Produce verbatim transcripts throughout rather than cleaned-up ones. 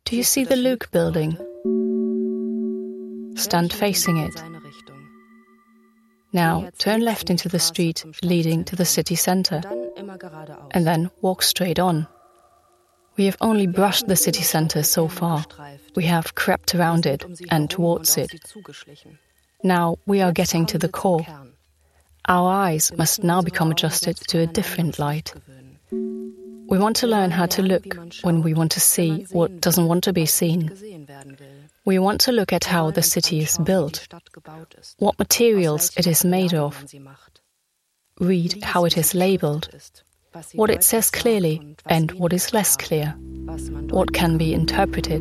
Do you see the Luke building? Stand facing it. Now turn left into the street leading to the city centre, and then walk straight on. We have only brushed the city centre so far. We have crept around it and towards it. Now we are getting to the core. Our eyes must now become adjusted to a different light. We want to learn how to look when we want to see what doesn't want to be seen. We want to look at how the city is built, what materials it is made of. Read how it is labelled, what it says clearly and what is less clear, what can be interpreted.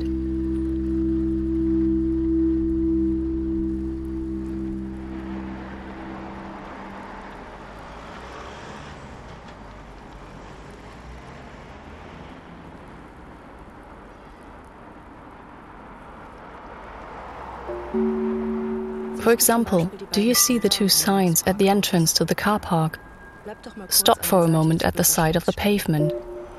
For example, do you see the two signs at the entrance to the car park? Stop for a moment at the side of the pavement.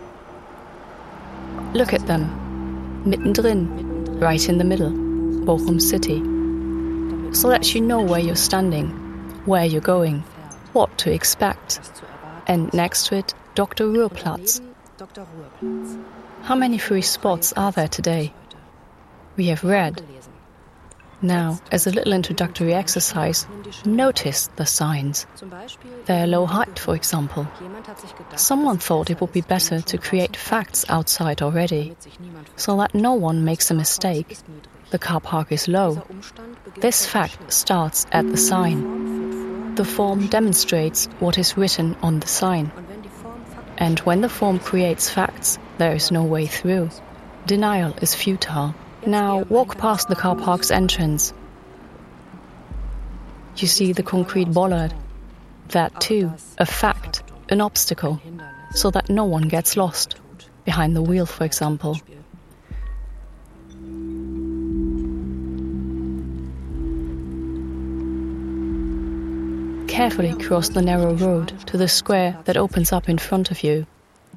Look at them. Mittendrin, right in the middle, Bochum City. So that you know where you're standing, where you're going, what to expect. And next to it, Doctor Ruhrplatz. How many free spots are there today? We have read. Now, as a little introductory exercise, notice the signs. Their low height, for example. Someone thought it would be better to create facts outside already, so that no one makes a mistake. The car park is low. This fact starts at the sign. The form demonstrates what is written on the sign. And when the form creates facts, there is no way through. Denial is futile. Now walk past the car park's entrance. You see the concrete bollard. That too, a fact, an obstacle, so that no one gets lost. Behind the wheel, for example. Carefully cross the narrow road to the square that opens up in front of you.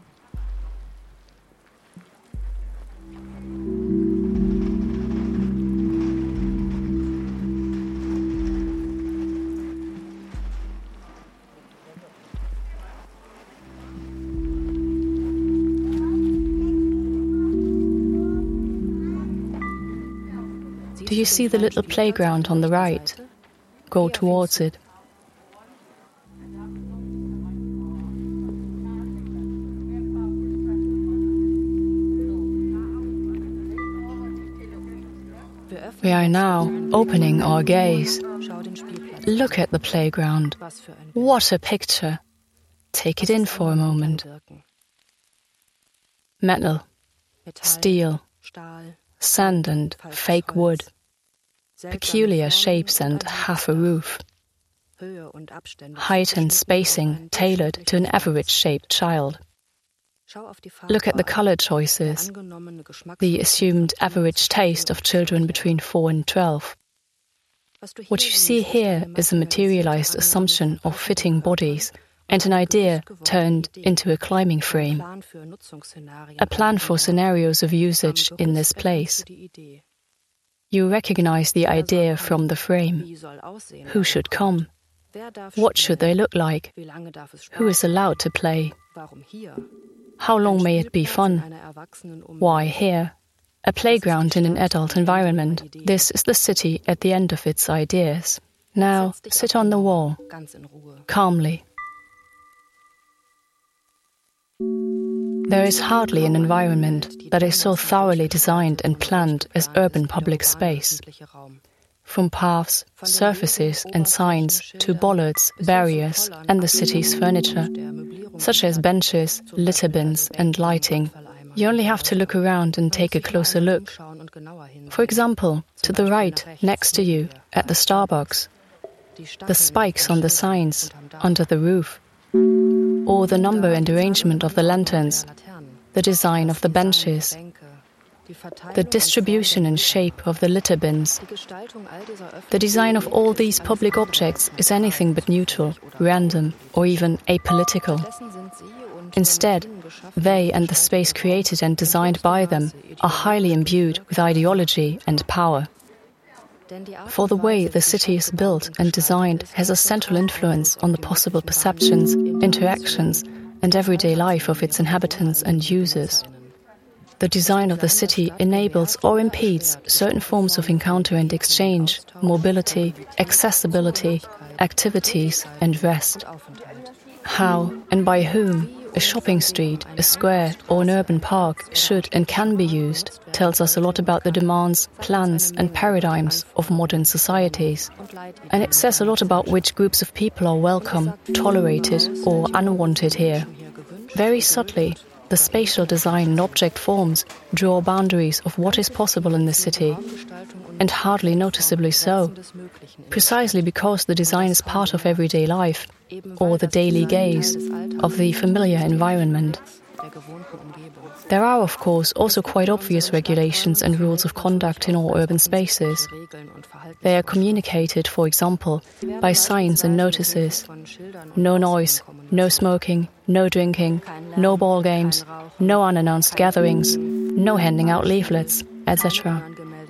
Do you see the little playground on the right? Go towards it. We are now opening our gaze. Look at the playground. What a picture. Take it in for a moment. Metal, steel, sand and fake wood. Peculiar shapes and half a roof. Height and spacing tailored to an average-shaped child. Look at the color choices, the assumed average taste of children between four and twelve. What you see here is a materialized assumption of fitting bodies and an idea turned into a climbing frame, a plan for scenarios of usage in this place. You recognize the idea from the frame. Who should come? What should they look like? Who is allowed to play? How long may it be fun? Why here? A playground in an adult environment. This is the city at the end of its ideas. Now sit on the wall, calmly. There is hardly an environment that is so thoroughly designed and planned as urban public space. From paths, surfaces and signs to bollards, barriers and the city's furniture, such as benches, litter bins and lighting. You only have to look around and take a closer look. For example, to the right, next to you, at the Starbucks, the spikes on the signs, under the roof, or the number and arrangement of the lanterns, the design of the benches, the distribution and shape of the litter bins. The design of all these public objects is anything but neutral, random, or even apolitical. Instead, they and the space created and designed by them are highly imbued with ideology and power. For the way the city is built and designed has a central influence on the possible perceptions, interactions, and everyday life of its inhabitants and users. The design of the city enables or impedes certain forms of encounter and exchange, mobility, accessibility, activities, and rest. How and by whom a shopping street, a square, or an urban park should and can be used tells us a lot about the demands, plans, and paradigms of modern societies. And it says a lot about which groups of people are welcome, tolerated, or unwanted here. Very subtly, the spatial design and object forms draw boundaries of what is possible in the city, and hardly noticeably so, precisely because the design is part of everyday life, or the daily gaze of the familiar environment. There are, of course, also quite obvious regulations and rules of conduct in all urban spaces. They are communicated, for example, by signs and notices. No noise, no smoking, no drinking, no ball games, no unannounced gatherings, no handing out leaflets, et cetera.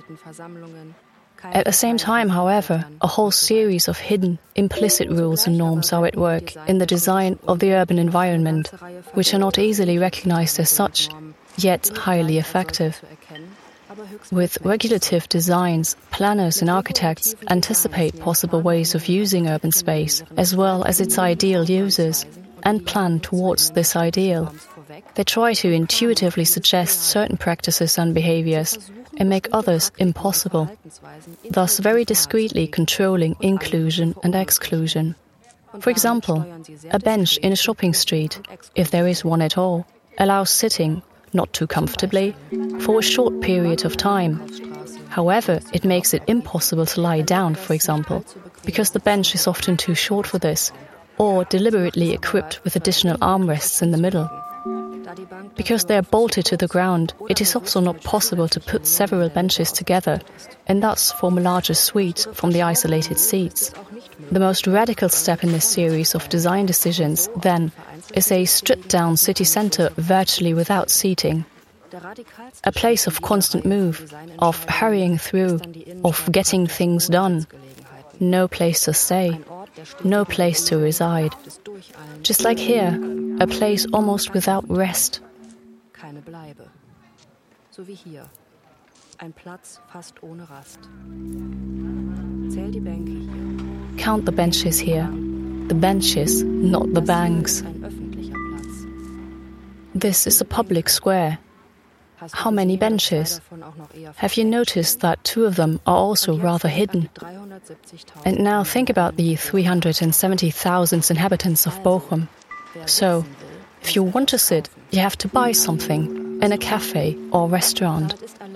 At the same time, however, a whole series of hidden, implicit rules and norms are at work in the design of the urban environment, which are not easily recognized as such, yet highly effective. With regulative designs, planners and architects anticipate possible ways of using urban space, as well as its ideal users, and plan towards this ideal. They try to intuitively suggest certain practices and behaviors, and make others impossible, thus very discreetly controlling inclusion and exclusion. For example, a bench in a shopping street, if there is one at all, allows sitting, not too comfortably, for a short period of time. However, it makes it impossible to lie down, for example, because the bench is often too short for this, or deliberately equipped with additional armrests in the middle. Because they are bolted to the ground, it is also not possible to put several benches together and thus form a larger suite from the isolated seats. The most radical step in this series of design decisions, then, is a stripped-down city centre virtually without seating. A place of constant move, of hurrying through, of getting things done. No place to stay, no place to reside. Just like here, a place almost without rest. Keine Bleibe. So wie hier. Ein Platz fast ohne Rast. Zähl die Bänke hier. Count the benches here. The benches, not the banks. Ein öffentlicher Platz. This is a public square. How many benches? Have you noticed that two of them are also rather hidden? And now think about the three hundred seventy thousand inhabitants of Bochum. So, if you want to sit, you have to buy something in a cafe or restaurant.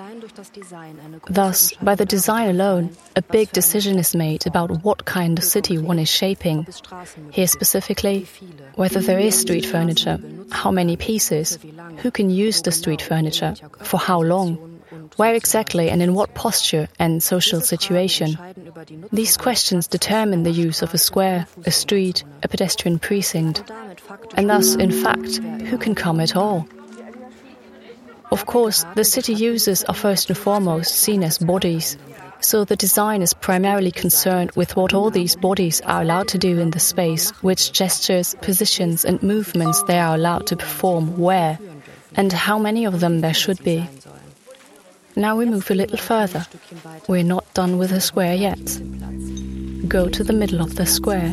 Thus, by the design alone, a big decision is made about what kind of city one is shaping. Here specifically, whether there is street furniture, how many pieces, who can use the street furniture, for how long, where exactly and in what posture and social situation. These questions determine the use of a square, a street, a pedestrian precinct, and thus, in fact, who can come at all. Of course, the city users are first and foremost seen as bodies, so the design is primarily concerned with what all these bodies are allowed to do in the space, which gestures, positions and movements they are allowed to perform where, and how many of them there should be. Now we move a little further. We're not done with the square yet. Go to the middle of the square.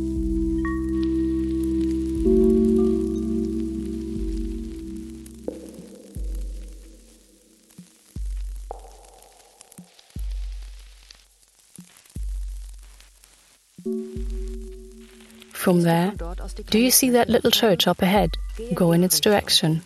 From there, do you see that little church up ahead? Go in its direction.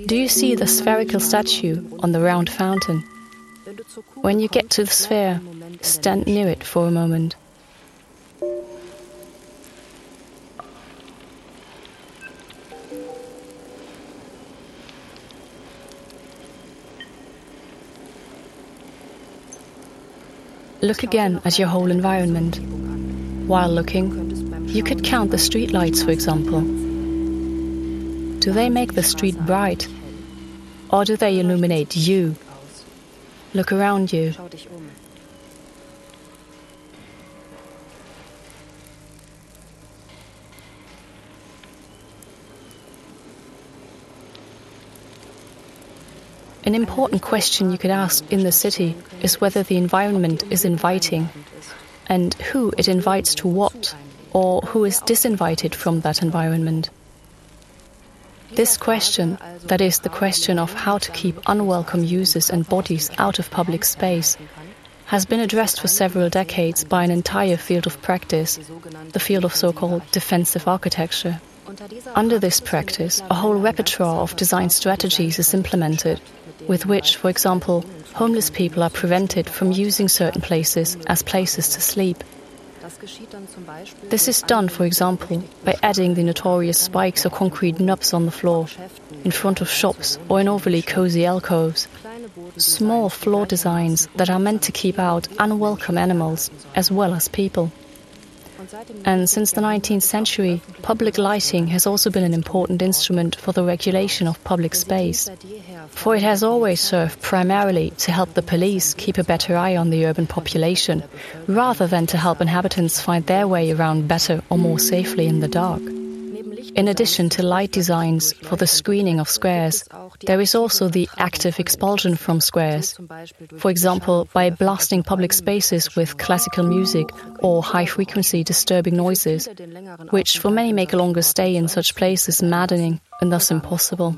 Do you see the spherical statue on the round fountain? When you get to the sphere, stand near it for a moment. Look again at your whole environment. While looking, you could count the streetlights, for example. Do they make the street bright? Or do they illuminate you? Look around you. An important question you could ask in the city is whether the environment is inviting, and who it invites to what, or who is disinvited from that environment. This question, that is the question of how to keep unwelcome users and bodies out of public space, has been addressed for several decades by an entire field of practice, the field of so-called defensive architecture. Under this practice, a whole repertoire of design strategies is implemented, with which, for example, homeless people are prevented from using certain places as places to sleep. This is done, for example, by adding the notorious spikes or concrete knobs on the floor, in front of shops or in overly cozy alcoves. Small floor designs that are meant to keep out unwelcome animals as well as people. And since the nineteenth century, public lighting has also been an important instrument for the regulation of public space. For it has always served primarily to help the police keep a better eye on the urban population, rather than to help inhabitants find their way around better or more safely in the dark. In addition to light designs for the screening of squares, there is also the active expulsion from squares. For example, by blasting public spaces with classical music or high-frequency disturbing noises, which for many make a longer stay in such places maddening and thus impossible.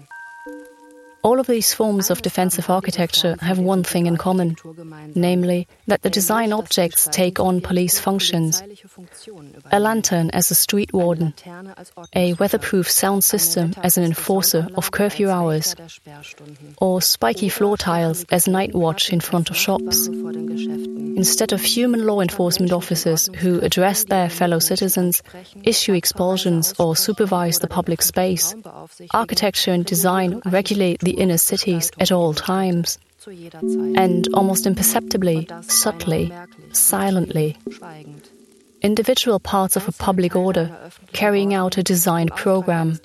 All of these forms of defensive architecture have one thing in common, namely that the design objects take on police functions. A lantern as a street warden, a weatherproof sound system as an enforcer of curfew hours, or spiky floor tiles as night watch in front of shops. Instead of human law enforcement officers who address their fellow citizens, issue expulsions or supervise the public space, architecture and design regulate the inner cities at all times, and almost imperceptibly, subtly, silently. Individual parts of a public order carrying out a designed program.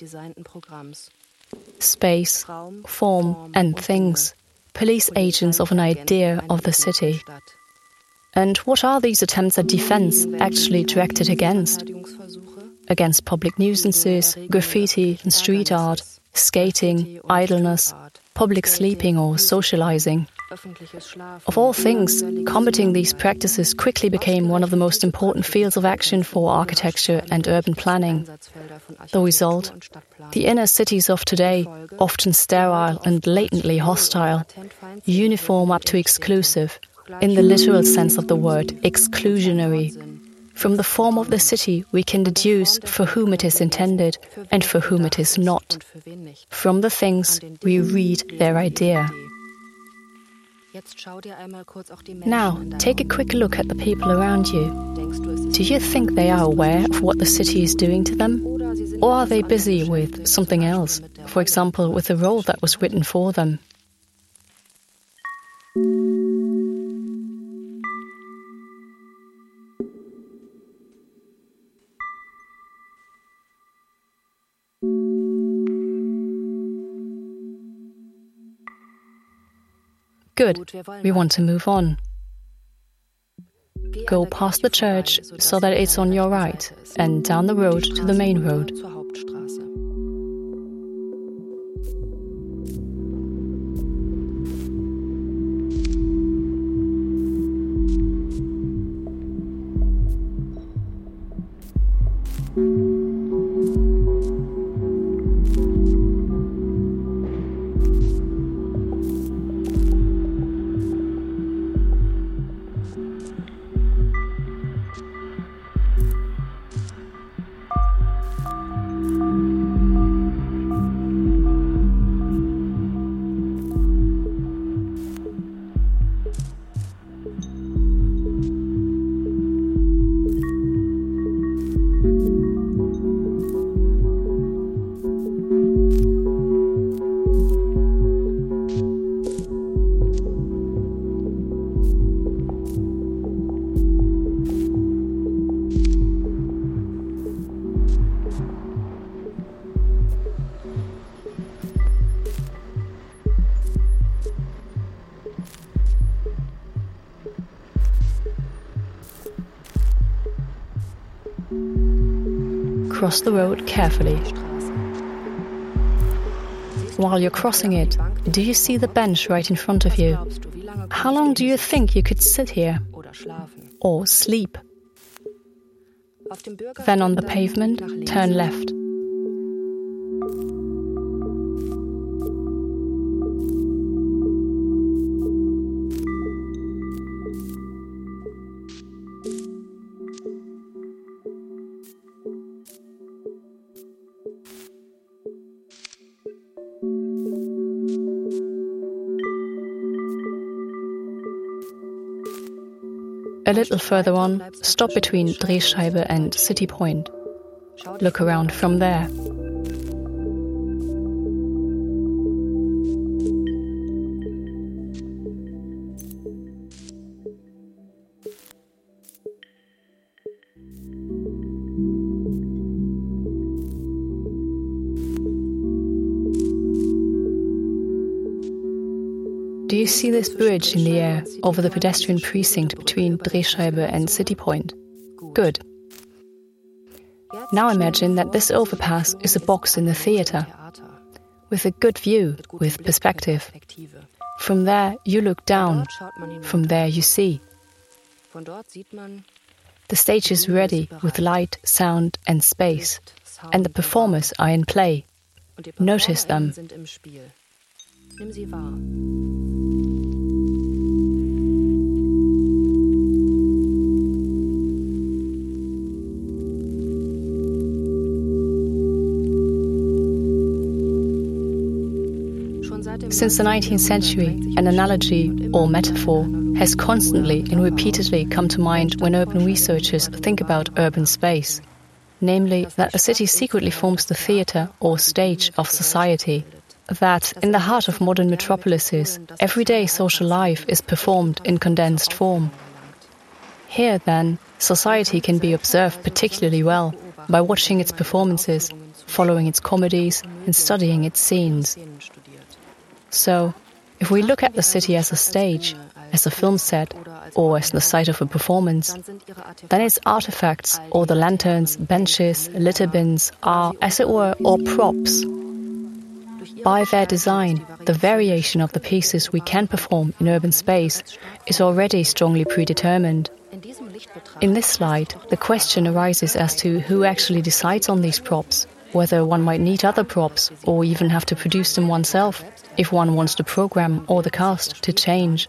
Space, form and things, police agents of an idea of the city. And what are these attempts at defense actually directed against? Against public nuisances, graffiti and street art, skating, idleness, public sleeping or socializing. Of all things, combating these practices quickly became one of the most important fields of action for architecture and urban planning. The result? The inner cities of today, often sterile and latently hostile, uniform up to exclusive, in the literal sense of the word, exclusionary. From the form of the city, we can deduce for whom it is intended and for whom it is not. From the things, we read their idea. Now, take a quick look at the people around you. Do you think they are aware of what the city is doing to them? Or are they busy with something else, for example, with the role that was written for them? Good, we want to move on. Go past the church so that it's on your right and down the road to the main road. Cross the road carefully. While you're crossing it, do you see the bench right in front of you? How long do you think you could sit here? Or sleep? Then on the pavement, turn left. A little further on, stop between Drehscheibe and City Point. Look around from there. Do you see this bridge in the air over the pedestrian precinct between Drehscheibe and City Point? Good. Now imagine that this overpass is a box in the theatre, with a good view, with perspective. From there you look down, from there you see. The stage is ready with light, sound and space, and the performers are in play. Notice them. Since the nineteenth century, an analogy or metaphor has constantly and repeatedly come to mind when urban researchers think about urban space, namely that a city secretly forms the theatre or stage of society, that in the heart of modern metropolises, everyday social life is performed in condensed form. Here, then, society can be observed particularly well by watching its performances, following its comedies and studying its scenes. So, if we look at the city as a stage, as a film set, or as the site of a performance, then its artifacts, or the lanterns, benches, litter bins, are, as it were, all props. By their design, the variation of the pieces we can perform in urban space is already strongly predetermined. In this slide, the question arises as to who actually decides on these props, whether one might need other props or even have to produce them oneself if one wants the program or the cast to change.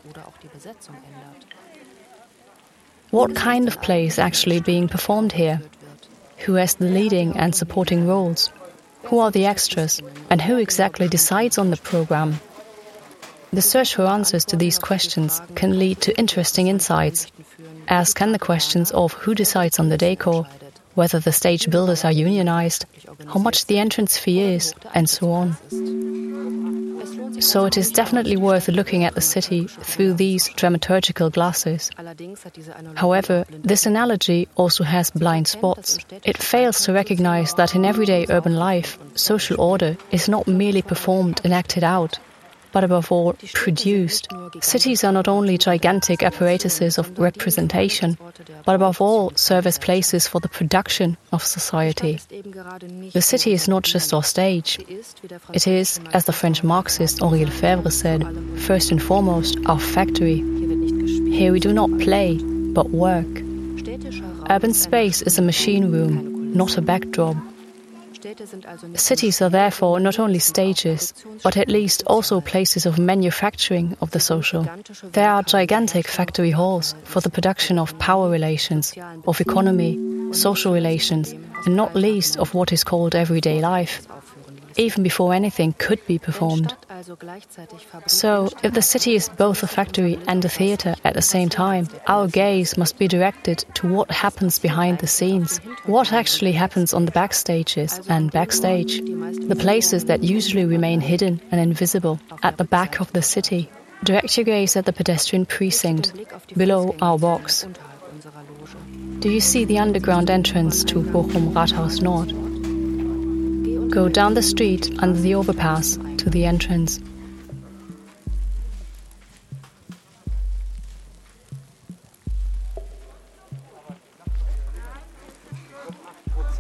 What kind of play is actually being performed here? Who has the leading and supporting roles? Who are the extras? And who exactly decides on the program? The search for answers to these questions can lead to interesting insights, as can the questions of who decides on the decor, whether the stage builders are unionized, how much the entrance fee is, and so on. So it is definitely worth looking at the city through these dramaturgical glasses. However, this analogy also has blind spots. It fails to recognize that in everyday urban life, social order is not merely performed and acted out, but above all, produced. Cities are not only gigantic apparatuses of representation, but above all, serve as places for the production of society. The city is not just our stage. It is, as the French Marxist Henri Lefebvre said, first and foremost, our factory. Here we do not play, but work. Urban space is a machine room, not a backdrop. Cities are therefore not only stages, but at least also places of manufacturing of the social. There are gigantic factory halls for the production of power relations, of economy, social relations, and not least of what is called everyday life, even before anything could be performed. So, if the city is both a factory and a theatre at the same time, our gaze must be directed to what happens behind the scenes, what actually happens on the backstages and backstage, the places that usually remain hidden and invisible at the back of the city. Direct your gaze at the pedestrian precinct, below our box. Do you see the underground entrance to Bochum Rathaus Nord? Go down the street under the overpass to the entrance.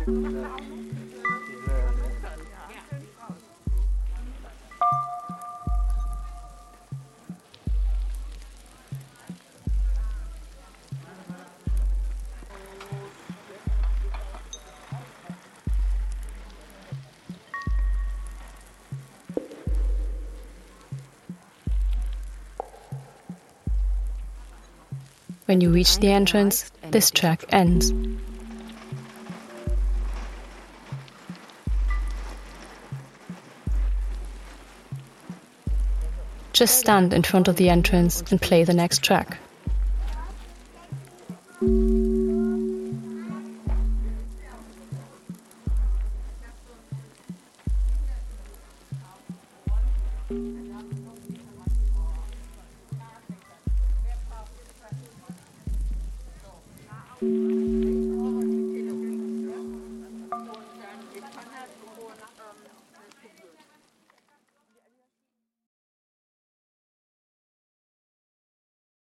When you reach the entrance, this track ends. Just stand in front of the entrance and play the next track. Thank you.